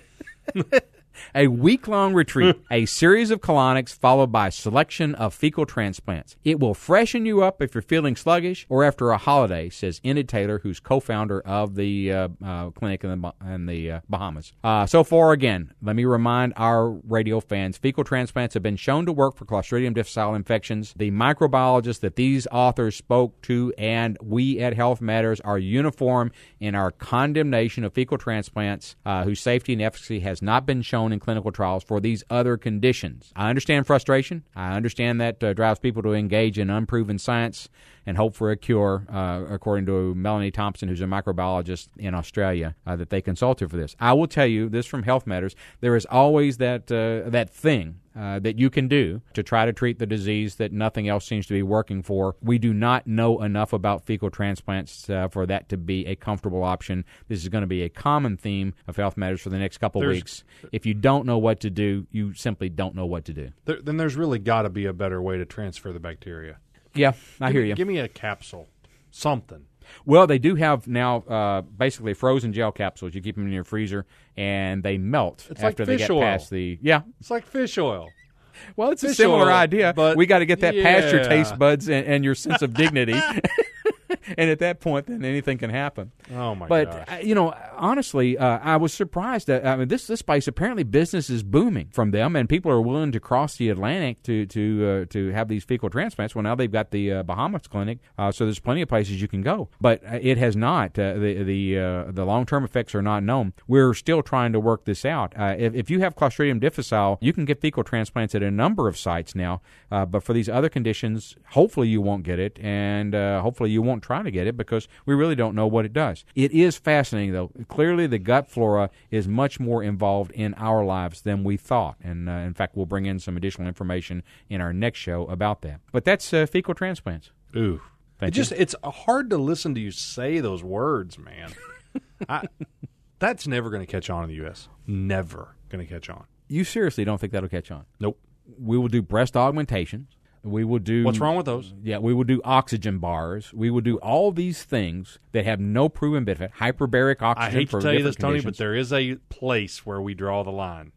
A week-long retreat, a series of colonics followed by a selection of fecal transplants. It will freshen you up if you're feeling sluggish or after a holiday, says Enid Taylor, who's co-founder of the clinic in the Bahamas. So far, again, let me remind our radio fans, fecal transplants have been shown to work for Clostridium difficile infections. The microbiologists that these authors spoke to and we at Health Matters are uniform in our condemnation of fecal transplants whose safety and efficacy has not been shown shown in clinical trials for these other conditions. I understand frustration. I understand that drives people to engage in unproven science and hope for a cure, according to Melanie Thompson, who's a microbiologist in Australia, that they consulted for this. I will tell you this from Health Matters. There is always that thing that you can do to try to treat the disease that nothing else seems to be working for. We do not know enough about fecal transplants for that to be a comfortable option. This is going to be a common theme of Health Matters for the next couple weeks. If you don't know what to do, you simply don't know what to do. Then there's really got to be a better way to transfer the bacteria. Yeah, I hear you. Give me a capsule, something. Well, they do have now basically frozen gel capsules. You keep them in your freezer, and they melt after they get past the... Yeah. It's like fish oil. Well, it's a similar idea, but we got to get that past your taste buds and your sense of dignity. And at that point, then anything can happen. Oh, my gosh. But, honestly, I was surprised. This place, apparently business is booming from them, and people are willing to cross the Atlantic to have these fecal transplants. Well, now they've got the Bahamas Clinic, so there's plenty of places you can go. But it has not. The long-term effects are not known. We're still trying to work this out. If you have Clostridium difficile, you can get fecal transplants at a number of sites now. But for these other conditions, hopefully you won't get it, and hopefully you won't try to get it, because we really don't know what it does. It is fascinating, though. Clearly, the gut flora is much more involved in our lives than we thought. And, in fact, we'll bring in some additional information in our next show about that. But that's fecal transplants. Ooh. It's hard to listen to you say those words, man. That's never going to catch on in the U.S. Never going to catch on. You seriously don't think that'll catch on? Nope. We will do breast augmentations. We will do... What's wrong with those? Yeah, we will do oxygen bars. We will do all these things that have no proven benefit. Hyperbaric oxygen. I hate for to tell you this, conditions. Tony, but there is a place where we draw the line.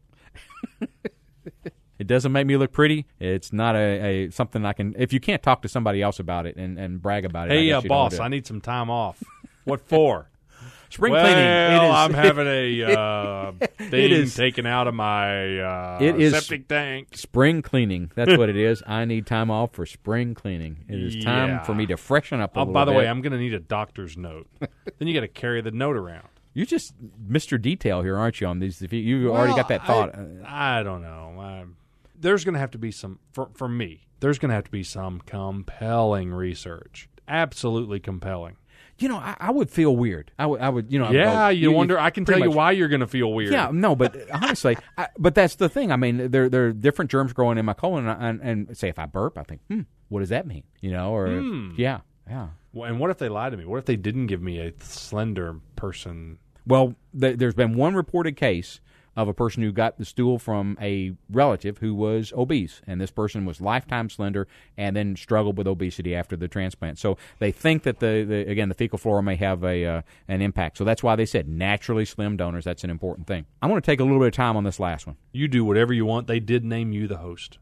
It doesn't make me look pretty. It's not a something I can... If you can't talk to somebody else about it and brag about it... Hey, boss, I need some time off. What for? Spring cleaning. I'm having a thing taken out of my septic tank. Spring cleaning. That's what it is. I need time off for spring cleaning. It is time for me to freshen up a little bit. By the way, I'm going to need a doctor's note. Then you got to carry the note around. You just Mr. Detail here, aren't you, on these? You already got that thought. I don't know. There's going to have to be some, for me, there's going to have to be some compelling research. Absolutely compelling. I would feel weird. I would. Yeah, you wonder. I can tell you why you're going to feel weird. Yeah, no, but honestly, but that's the thing. I mean, there are different germs growing in my colon, and say if I burp, I think, what does that mean? Yeah. Well, and what if they lied to me? What if they didn't give me a slender person? Well, there's been one reported case of a person who got the stool from a relative who was obese, and this person was lifetime slender and then struggled with obesity after the transplant. So they think that the fecal flora may have an impact. So that's why they said naturally slim donors. That's an important thing. I want to take a little bit of time on this last one. You do whatever you want. They did name you the host.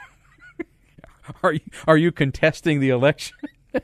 Are you contesting the election?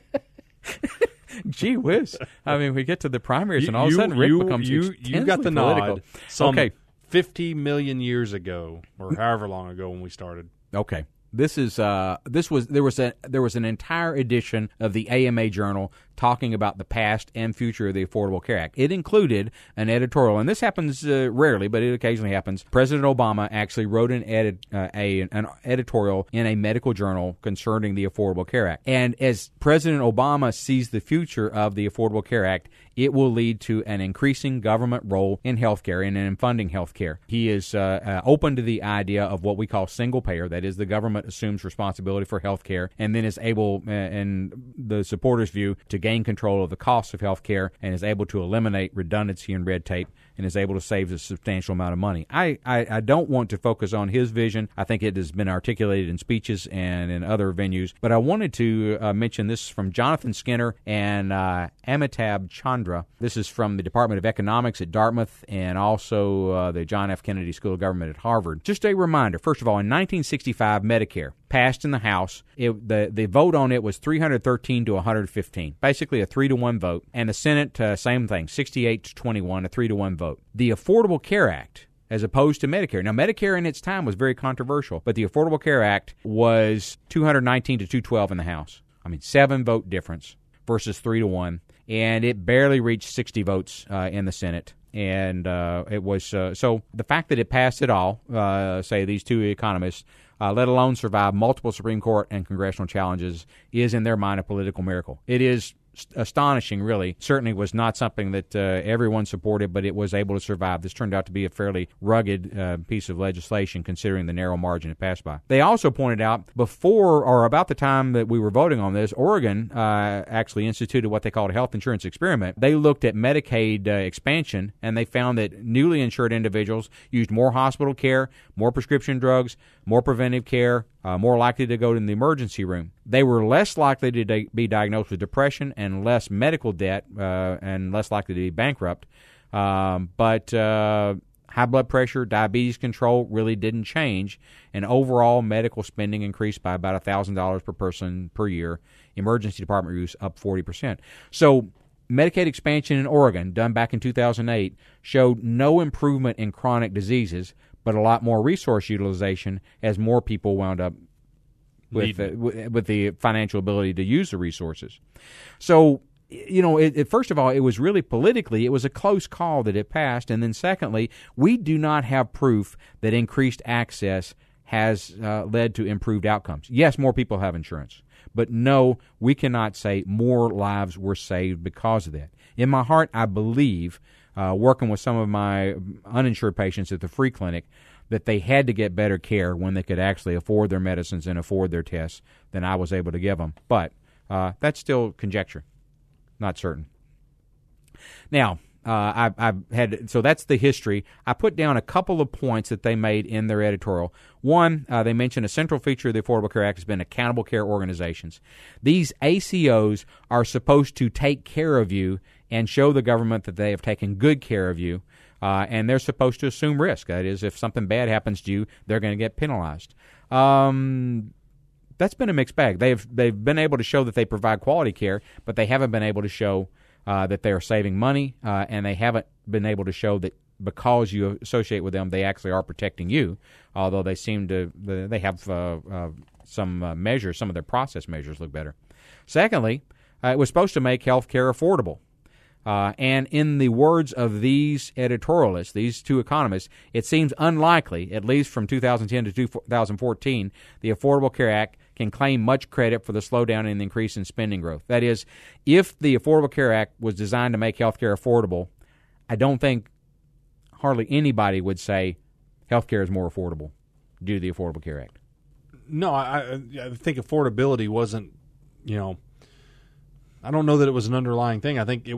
Gee whiz! I mean, we get to the primaries, and all of a sudden Rick becomes you got the political. Nod. Okay. 50 million years ago, or however long ago when we started. Okay. There was an entire edition of the AMA Journal talking about the past and future of the Affordable Care Act. It included an editorial, and this happens rarely, but it occasionally happens. President Obama actually wrote an editorial in a medical journal concerning the Affordable Care Act. And as President Obama sees the future of the Affordable Care Act, it will lead to an increasing government role in health care and in funding health care. He is open to the idea of what we call single payer. That is, the government assumes responsibility for health care and then is able, in the supporters' view, to gain control of the costs of health care and is able to eliminate redundancy and red tape and is able to save a substantial amount of money. I don't want to focus on his vision. I think it has been articulated in speeches and in other venues. But I wanted to mention this from Jonathan Skinner and Amitabh Chandra. This is from the Department of Economics at Dartmouth and also the John F. Kennedy School of Government at Harvard. Just a reminder, first of all, in 1965, Medicare passed in the House. The vote on it was 313 to 115, basically a 3-to-1 vote. And the Senate, same thing, 68 to 21, a 3-to-1 vote. The Affordable Care Act, as opposed to Medicare. Now, Medicare in its time was very controversial, but the Affordable Care Act was 219 to 212 in the House. I mean, 7-vote difference versus 3-to-1. And it barely reached 60 votes in the Senate. And it was so the fact that it passed it all, say these two economists, let alone survive multiple Supreme Court and congressional challenges, is in their mind a political miracle. It is astonishing, really. Certainly was not something that everyone supported, but it was able to survive. This turned out to be a fairly rugged piece of legislation, considering the narrow margin it passed by. They also pointed out before or about the time that we were voting on this, Oregon actually instituted what they called a health insurance experiment. They looked at Medicaid expansion, and they found that newly insured individuals used more hospital care, more prescription drugs, more preventive care, more likely to go to the emergency room. They were less likely to be diagnosed with depression and less medical debt and less likely to be bankrupt. But high blood pressure, diabetes control really didn't change. And overall medical spending increased by about $1,000 per person per year. Emergency department use up 40%. So Medicaid expansion in Oregon, done back in 2008, showed no improvement in chronic diseases, but a lot more resource utilization as more people wound up with the financial ability to use the resources. So, first of all, it was really politically, it was a close call that it passed. And then secondly, we do not have proof that increased access has led to improved outcomes. Yes, more people have insurance. But no, we cannot say more lives were saved because of that. In my heart, I believe, working with some of my uninsured patients at the free clinic, that they had to get better care when they could actually afford their medicines and afford their tests than I was able to give them. But that's still conjecture, not certain. Now, so that's the history. I put down a couple of points that they made in their editorial. One, they mentioned a central feature of the Affordable Care Act has been accountable care organizations. These ACOs are supposed to take care of you and show the government that they have taken good care of you, and they're supposed to assume risk. That is, if something bad happens to you, they're going to get penalized. That's been a mixed bag. They've been able to show that they provide quality care, but they haven't been able to show that they are saving money, and they haven't been able to show that because you associate with them, they actually are protecting you, although they seem to they have some measures, some of their process measures look better. Secondly, it was supposed to make health care affordable. And in the words of these editorialists, these two economists, it seems unlikely, at least from 2010 to 2014, the Affordable Care Act can claim much credit for the slowdown in the increase in spending growth. That is, if the Affordable Care Act was designed to make health care affordable, I don't think hardly anybody would say health care is more affordable due to the Affordable Care Act. No, I think affordability wasn't, I don't know that it was an underlying thing. I think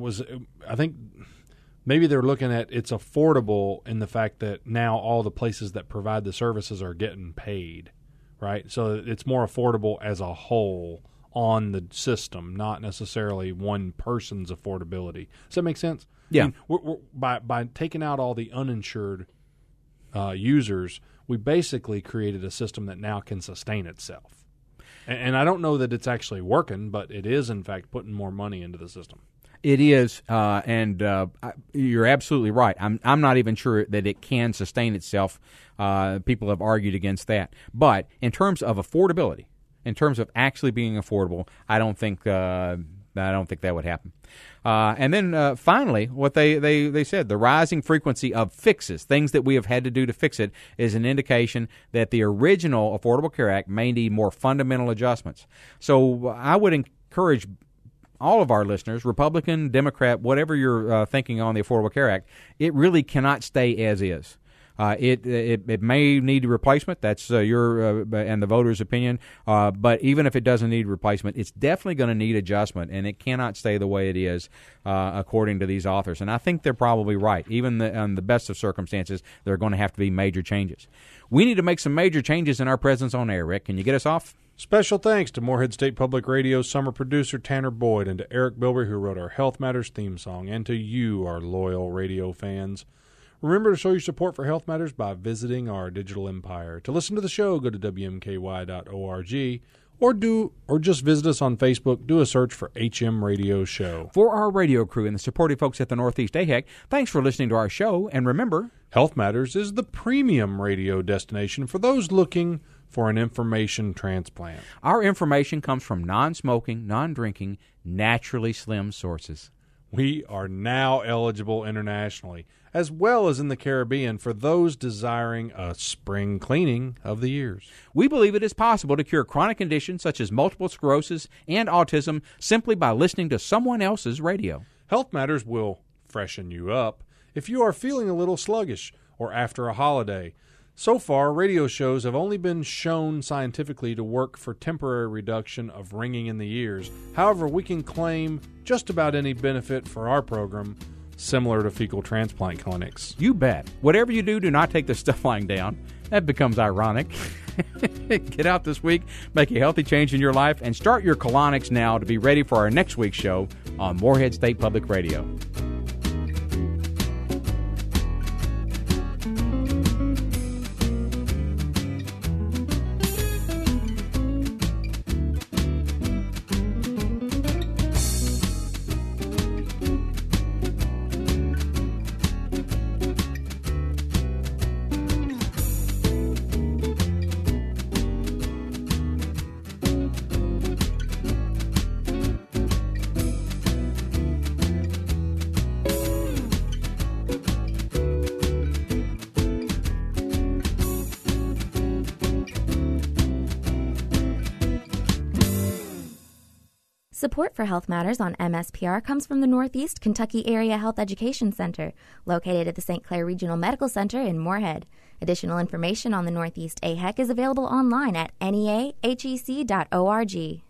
maybe they're looking at it's affordable in the fact that now all the places that provide the services are getting paid, right? So it's more affordable as a whole on the system, not necessarily one person's affordability. Does that make sense? Yeah. I mean, we're, by taking out all the uninsured users, we basically created a system that now can sustain itself. And I don't know that it's actually working, but it is, in fact, putting more money into the system. It is, and you're absolutely right. I'm not even sure that it can sustain itself. People have argued against that. But in terms of affordability, in terms of actually being affordable, I don't think that would happen. And then finally, what they said, the rising frequency of fixes, things that we have had to do to fix it, is an indication that the original Affordable Care Act may need more fundamental adjustments. So I would encourage all of our listeners, Republican, Democrat, whatever you're thinking on the Affordable Care Act, it really cannot stay as is. It may need a replacement. That's your and the voters' opinion. But even if it doesn't need replacement, it's definitely going to need adjustment, and it cannot stay the way it is, according to these authors. And I think they're probably right. Even in the best of circumstances, there are going to have to be major changes. We need to make some major changes in our presence on air. Rick, can you get us off? Special thanks to Morehead State Public Radio's summer producer Tanner Boyd, and to Eric Bilbrey, who wrote our Health Matters theme song, and to you, our loyal radio fans. Remember to show your support for Health Matters by visiting our digital empire. To listen to the show, go to WMKY.org or just visit us on Facebook. Do a search for HM Radio Show. For our radio crew and the supportive folks at the Northeast AHEC, thanks for listening to our show. And remember, Health Matters is the premium radio destination for those looking for an information transplant. Our information comes from non-smoking, non-drinking, naturally slim sources. We are now eligible internationally, as well as in the Caribbean, for those desiring a spring cleaning of the ears. We believe it is possible to cure chronic conditions such as multiple sclerosis and autism simply by listening to someone else's radio. Health Matters will freshen you up if you are feeling a little sluggish or after a holiday. So far, radio shows have only been shown scientifically to work for temporary reduction of ringing in the ears. However, we can claim just about any benefit for our program, similar to fecal transplant clinics. You bet. Whatever you do, do not take the stuff lying down. That becomes ironic. Get out this week, make a healthy change in your life, and start your colonics now to be ready for our next week's show on Morehead State Public Radio. Support for Health Matters on MSPR comes from the Northeast Kentucky Area Health Education Center, located at the St. Clair Regional Medical Center in Morehead. Additional information on the Northeast AHEC is available online at neahec.org.